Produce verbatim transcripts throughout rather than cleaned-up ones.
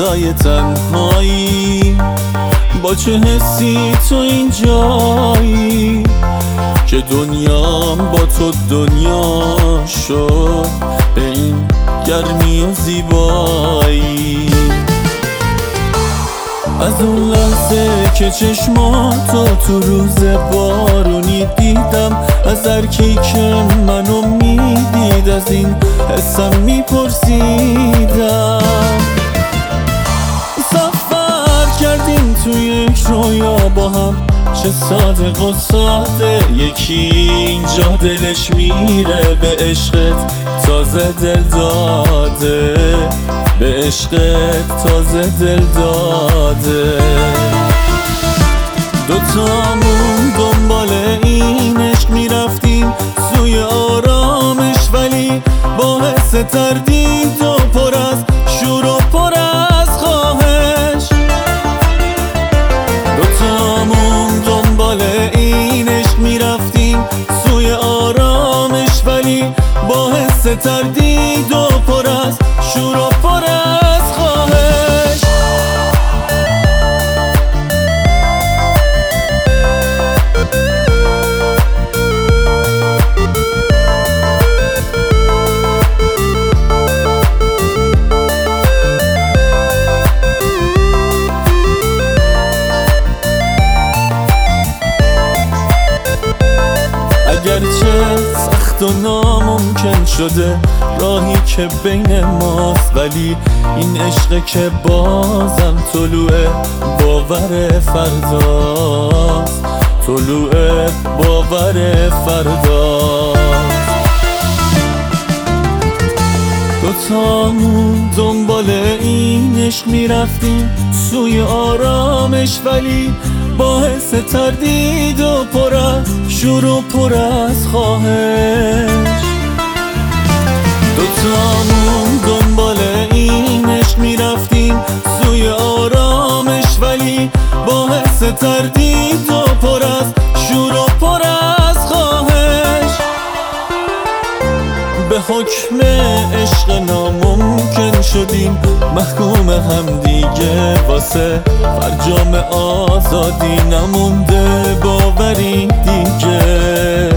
روزای تنهایی، با چه حسی تو اینجایی که دنیام با تو دنیا شد، به این گرمی و زیبایی. از اون لحظه که چشماتو تو روز بارونی دیدم، از هر کی که منو میدید از این حسم میپرسیدم. سفر کردیم توی یک رویا با هم، چه صادق و ساده. یکی اینجا دلش میره به عشقت، تازه دل داده، به عشقت تازه دل داده. دوتامون دنبال این عشق میرفتیم سوی آرامش، ولی با حس تردید و پر از شور و پر از خواهش. دوتامون دنبال این عشق میرفتیم سوی آرامش، ولی با حس تردید و پر از شور و پر از خواهش. اگرچه سخت و ناممکن شده راهی که بین ماست، ولی این عشق که بازم طلوع باور فرداست، طلوع باور فرداست. دوتامون دنبال این عشق میرفتیم سوی آرامش، ولی با حس تردید و پر از شور و پر از خواهش. دوتامون دنبال این عشق میرفتیم سوی آرامش، ولی با حس تردید و پر از شور و پر از خواهش. به حکم عشق ناممکن شدیم محکوم هم دیگه، واسه فرجام آزادی نمونده باوری دیگه.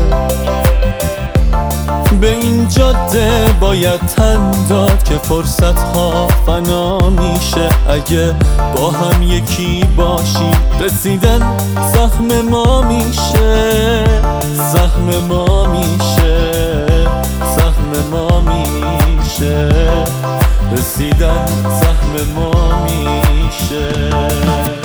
به این جاده باید تن داد که فرصت ها فنا میشه، اگه با هم یکی باشی رسیدن سهم ما میشه، سهم ما میشه، سهم ما میشه، رسیدن سهم ما میشه.